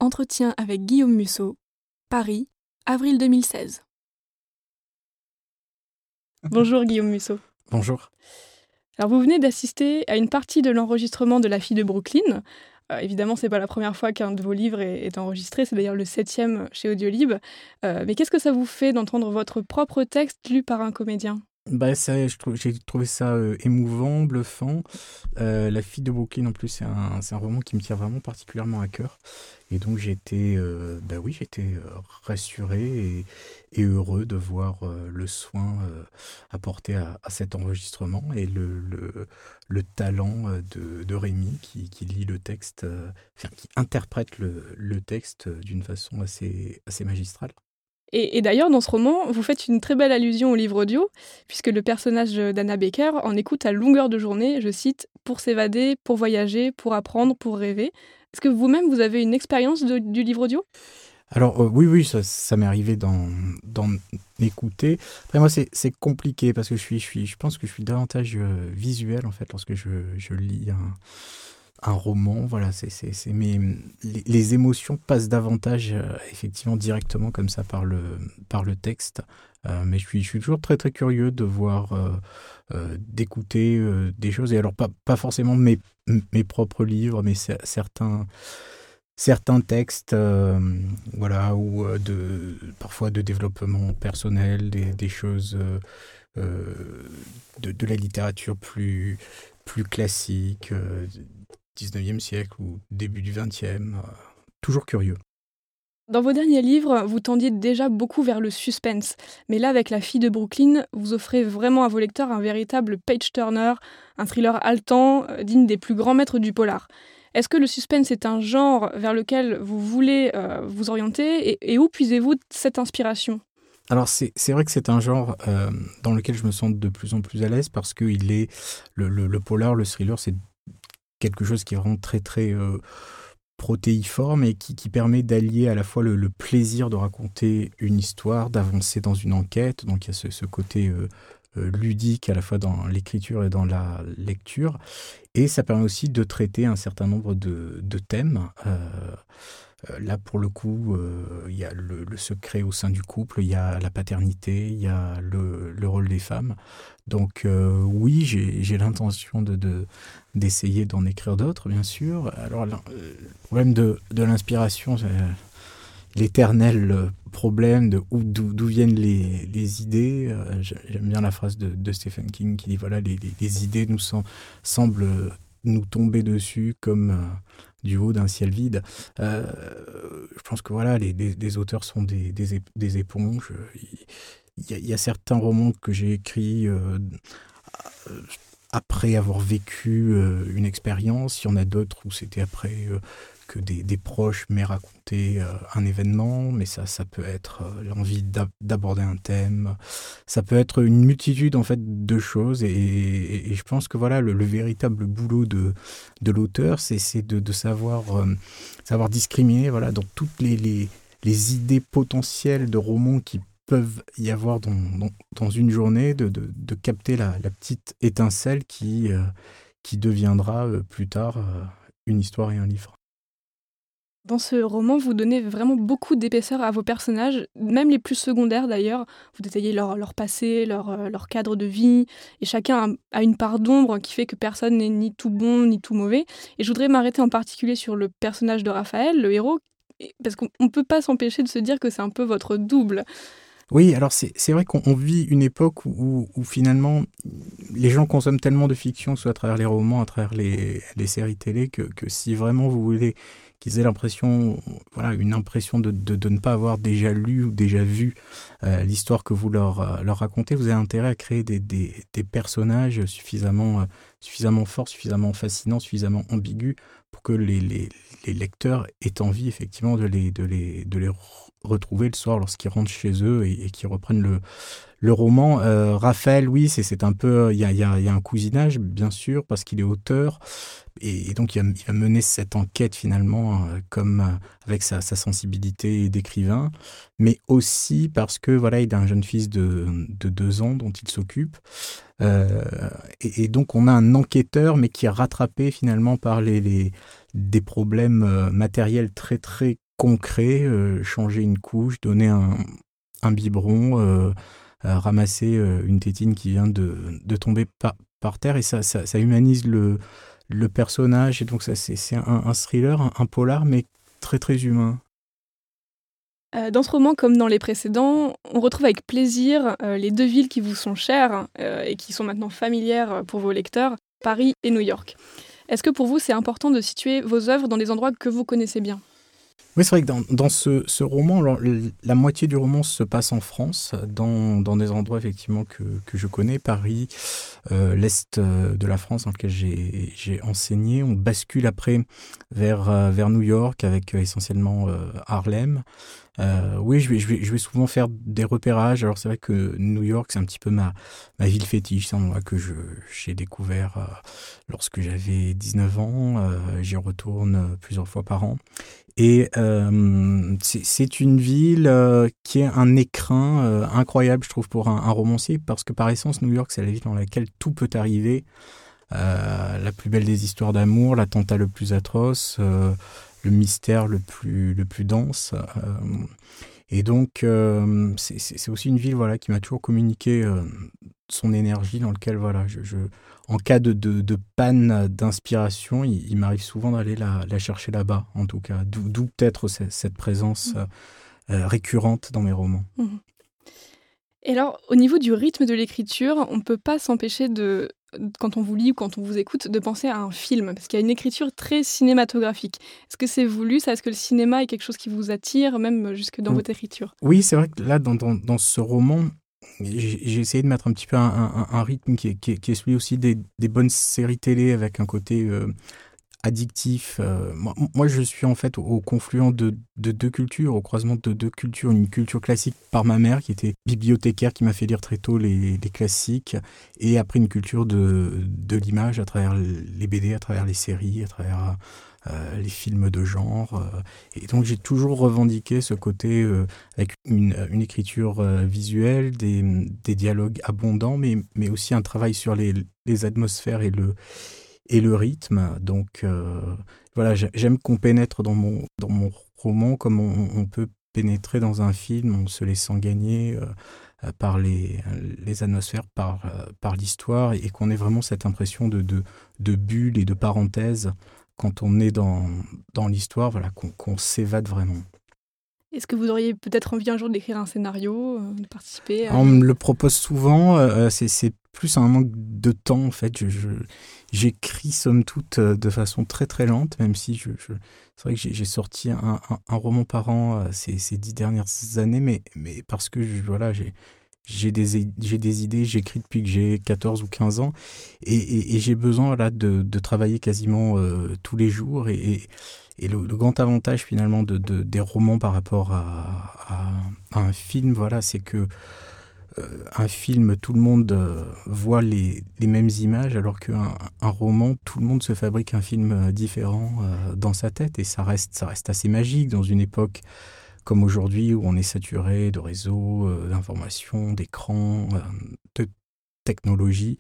Entretien avec Guillaume Musso, Paris, avril 2016. Bonjour Guillaume Musso. Bonjour. Alors vous venez d'assister à une partie de l'enregistrement de La fille de Brooklyn. Évidemment, c'est pas la première fois qu'un de vos livres est enregistré, c'est d'ailleurs le 7e chez Audiolib. Mais qu'est-ce que ça vous fait d'entendre votre propre texte lu par un comédien ? J'ai trouvé ça émouvant, bluffant. La fille de Brooklyn, en plus, c'est un roman qui me tient vraiment particulièrement à cœur. Et donc j'ai été rassuré et heureux de voir le soin apporté à cet enregistrement et le talent de Rémi qui lit le texte, qui interprète le texte d'une façon assez magistrale. Et d'ailleurs, dans ce roman, vous faites une très belle allusion au livre audio, puisque le personnage d'Anna Baker en écoute à longueur de journée, je cite, « pour s'évader, pour voyager, pour apprendre, pour rêver ». Est-ce que vous-même, vous avez une expérience du livre audio ? Alors oui, ça m'est arrivé d'en écouter. Après moi, c'est compliqué parce que je pense que je suis davantage visuel en fait lorsque je lis un roman. Voilà, les émotions passent davantage effectivement directement comme ça par le texte. Mais je suis toujours très très curieux de voir, d'écouter des choses. Et alors pas forcément mes propres livres, mais certains textes, voilà, ou parfois de développement personnel, des choses de la littérature plus classique, 19e siècle ou début du 20e, toujours curieux. Dans vos derniers livres, vous tendiez déjà beaucoup vers le suspense. Mais là, avec La fille de Brooklyn, vous offrez vraiment à vos lecteurs un véritable page-turner, un thriller haletant, digne des plus grands maîtres du polar. Est-ce que le suspense est un genre vers lequel vous voulez vous orienter et où puisez-vous cette inspiration ? Alors c'est vrai que c'est un genre dans lequel je me sens de plus en plus à l'aise parce que le polar, le thriller, c'est quelque chose qui est vraiment très très protéiforme et qui permet d'allier à la fois le plaisir de raconter une histoire, d'avancer dans une enquête. Donc il y a ce côté ludique à la fois dans l'écriture et dans la lecture. Et ça permet aussi de traiter un certain nombre de thèmes. Là, pour le coup, il y a le secret au sein du couple, il y a la paternité, il y a le rôle des femmes. Donc oui, j'ai l'intention d'essayer d'en écrire d'autres, bien sûr. Alors, le problème de l'inspiration, c'est l'éternel problème d'où viennent les idées. J'aime bien la phrase de Stephen King qui dit, voilà, les idées semblent nous tomber dessus comme du haut d'un ciel vide. Je pense que voilà, les auteurs sont des éponges. Il y a certains romans que j'ai écrits après avoir vécu une expérience. Il y en a d'autres où c'était après que des proches m'aient raconté un événement, mais ça peut être l'envie d'aborder un thème, ça peut être une multitude en fait de choses, et je pense que voilà, le véritable boulot de l'auteur, c'est de savoir discriminer, voilà, dans toutes les idées potentielles de romans qui peuvent y avoir dans une journée, de capter la petite étincelle qui deviendra plus tard une histoire et un livre. Dans ce roman, vous donnez vraiment beaucoup d'épaisseur à vos personnages, même les plus secondaires d'ailleurs. Vous détaillez leur passé, leur cadre de vie, et chacun a une part d'ombre qui fait que personne n'est ni tout bon ni tout mauvais. Et je voudrais m'arrêter en particulier sur le personnage de Raphaël, le héros, parce qu'on ne peut pas s'empêcher de se dire que c'est un peu votre double. Oui, alors c'est vrai qu'on vit une époque où finalement les gens consomment tellement de fiction, soit à travers les romans, à travers les séries télé, que si vraiment vous voulez qu'ils aient l'impression, voilà, une impression de ne pas avoir déjà lu ou déjà vu l'histoire que vous leur racontez, vous avez intérêt à créer des personnages suffisamment forts, suffisamment fascinants, suffisamment ambigus pour que les lecteurs aient envie effectivement de les retrouver le soir lorsqu'ils rentrent chez eux et qu'ils reprennent le roman. Raphaël, oui, c'est un peu, il y a un cousinage bien sûr parce qu'il est auteur et donc il va mener cette enquête finalement comme avec sa sensibilité d'écrivain, mais aussi parce que voilà, il a un jeune fils de 2 ans dont il s'occupe. Et donc on a un enquêteur mais qui est rattrapé finalement par des problèmes matériels très très concret, changer une couche, donner un biberon, ramasser une tétine qui vient de tomber par terre, et ça humanise le personnage, et donc c'est un thriller, un polar, mais très très humain. Dans ce roman, comme dans les précédents, on retrouve avec plaisir les deux villes qui vous sont chères et qui sont maintenant familières pour vos lecteurs, Paris et New York. Est-ce que pour vous, c'est important de situer vos œuvres dans des endroits que vous connaissez bien ? Oui, c'est vrai que dans ce roman, alors, la moitié du roman se passe en France, dans des endroits effectivement que je connais, Paris, l'Est de la France dans lequel j'ai enseigné. On bascule après vers New York avec essentiellement Harlem. Oui, je vais souvent faire des repérages. Alors c'est vrai que New York, c'est un petit peu ma ville fétiche. C'est un endroit que j'ai découvert lorsque j'avais 19 ans. J'y retourne plusieurs fois par an. Et c'est une ville qui est un écrin incroyable, je trouve, pour un romancier, parce que par essence, New York, c'est la ville dans laquelle tout peut arriver. La plus belle des histoires d'amour, l'attentat le plus atroce, le mystère le plus dense. Et donc, c'est aussi une ville, voilà, qui m'a toujours communiqué son énergie, dans lequel, voilà, en cas de panne d'inspiration, il m'arrive souvent d'aller la chercher là-bas, en tout cas. D'où peut-être cette présence récurrente dans mes romans. Mmh. Et alors, au niveau du rythme de l'écriture, on ne peut pas s'empêcher quand on vous lit ou quand on vous écoute, de penser à un film, parce qu'il y a une écriture très cinématographique. Est-ce que c'est voulu, ça ? Est-ce que le cinéma est quelque chose qui vous attire, même jusque dans votre écriture ? Oui, c'est vrai que là, dans ce roman, j'ai essayé de mettre un petit peu un rythme qui est celui aussi des bonnes séries télé, avec un côté addictif. Moi, je suis en fait au confluent de deux cultures, au croisement de deux cultures. Une culture classique par ma mère, qui était bibliothécaire, qui m'a fait lire très tôt les classiques, et après une culture de l'image à travers les BD, à travers les séries, à travers les films de genre. Et donc j'ai toujours revendiqué ce côté avec une écriture visuelle, des dialogues abondants, mais aussi un travail sur les atmosphères et le rythme. Donc voilà, j'aime qu'on pénètre dans mon roman comme on peut pénétrer dans un film, en se laissant gagner par les atmosphères, par l'histoire, et qu'on ait vraiment cette impression de bulle et de parenthèse quand on est dans l'histoire, voilà, qu'on s'évade vraiment. Est-ce que vous auriez peut-être envie un jour d'écrire un scénario, de participer à... On me le propose souvent, c'est plus un manque de temps en fait. J'écris somme toute de façon très très lente, même si c'est vrai que j'ai sorti un roman par an ces 10 dernières années, mais parce que voilà, j'ai des idées, j'écris depuis que j'ai 14 ou 15 ans, et j'ai besoin là de travailler quasiment tous les jours, et le grand avantage finalement des romans par rapport à un film, voilà, c'est que un film, tout le monde voit les mêmes images, alors qu'un roman, tout le monde se fabrique un film différent dans sa tête, et ça reste assez magique dans une époque comme aujourd'hui, où on est saturé de réseaux, d'informations, d'écrans, de technologies.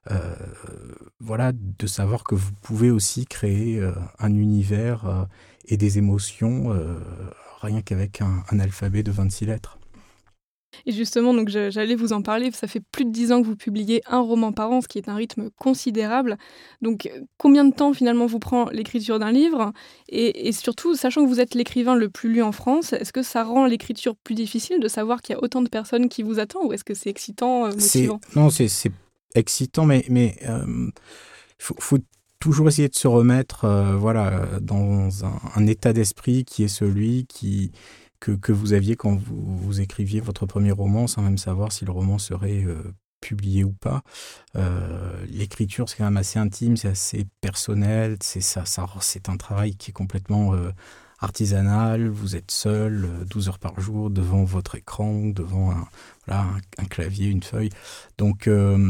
Voilà, de savoir que vous pouvez aussi créer un univers et des émotions rien qu'avec un alphabet de 26 lettres. Et justement, donc j'allais vous en parler, ça fait plus de 10 ans que vous publiez un roman par an, ce qui est un rythme considérable. Donc combien de temps finalement vous prend l'écriture d'un livre ? Et surtout, sachant que vous êtes l'écrivain le plus lu en France, est-ce que ça rend l'écriture plus difficile de savoir qu'il y a autant de personnes qui vous attendent, ou est-ce que c'est excitant, motivant ? Non, c'est excitant, mais faut toujours essayer de se remettre voilà, dans un état d'esprit qui est celui que vous aviez quand vous écriviez votre premier roman, sans même savoir si le roman serait publié ou pas. L'écriture, c'est quand même assez intime, c'est assez personnel, c'est un travail qui est complètement artisanal. Vous êtes seul 12 heures par jour devant votre écran, devant un clavier, une feuille. Donc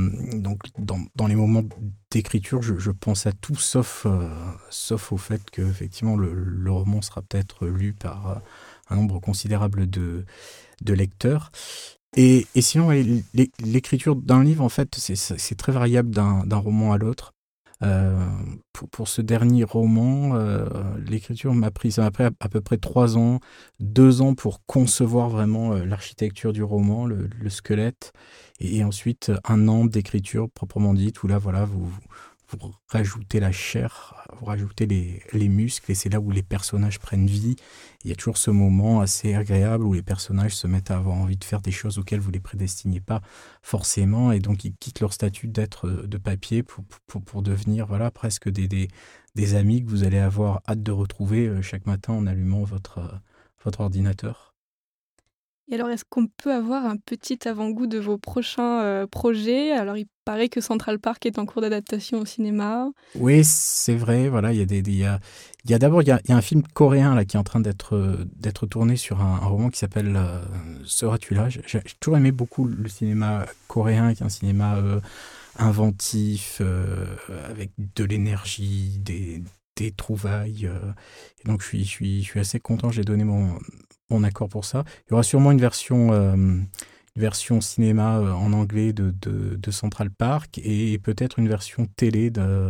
dans les moments d'écriture, je pense à tout sauf au fait que effectivement le roman sera peut-être lu par un nombre considérable de lecteurs. Et sinon, l'écriture d'un livre, en fait, c'est très variable d'un roman à l'autre. Pour ce dernier roman, l'écriture ça m'a pris à peu près 3 ans, 2 ans pour concevoir vraiment l'architecture du roman, le squelette, et ensuite 1 an d'écriture proprement dite, où là, voilà, vous rajoutez la chair, vous rajoutez les muscles, et c'est là où les personnages prennent vie. Il y a toujours ce moment assez agréable où les personnages se mettent à avoir envie de faire des choses auxquelles vous ne les prédestinez pas forcément, et donc ils quittent leur statut d'être de papier pour devenir, voilà, presque des amis que vous allez avoir hâte de retrouver chaque matin en allumant votre ordinateur. Et alors, est-ce qu'on peut avoir un petit avant-goût de vos prochains projets? Alors, il paraît que Central Park est en cours d'adaptation au cinéma. Oui, c'est vrai. Voilà, il y a un film coréen là qui est en train d'être tourné sur un roman qui s'appelle Seras-tu là? J'ai toujours aimé beaucoup le cinéma coréen, qui est un cinéma inventif, avec de l'énergie, des trouvailles. Et donc je suis assez content. J'ai donné mon accord pour ça. Il y aura sûrement une version cinéma en anglais de Central Park, et peut-être une version télé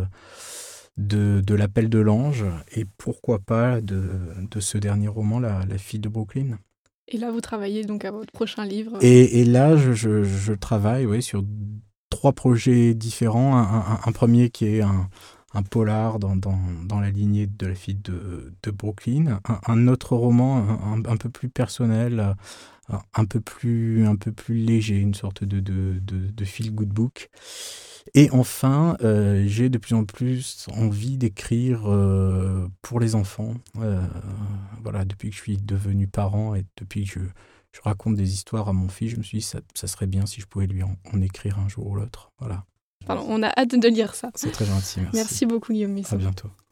de L'Appel de l'Ange, et pourquoi pas de ce dernier roman, La fille de Brooklyn. Et là, vous travaillez donc à votre prochain livre. Et là, je travaille, ouais, sur 3 projets différents. Un premier qui est un polar dans la lignée de La fille de Brooklyn. Un autre roman un peu plus personnel, un peu plus léger, une sorte de feel-good book. Et enfin, j'ai de plus en plus envie d'écrire pour les enfants. Voilà, depuis que je suis devenu parent et depuis que je raconte des histoires à mon fils, je me suis dit ça serait bien si je pouvais lui en écrire un jour ou l'autre. Voilà. Pardon, on a hâte de lire ça. C'est très gentil, merci. Merci beaucoup, Guillaume À Musso. bientôt.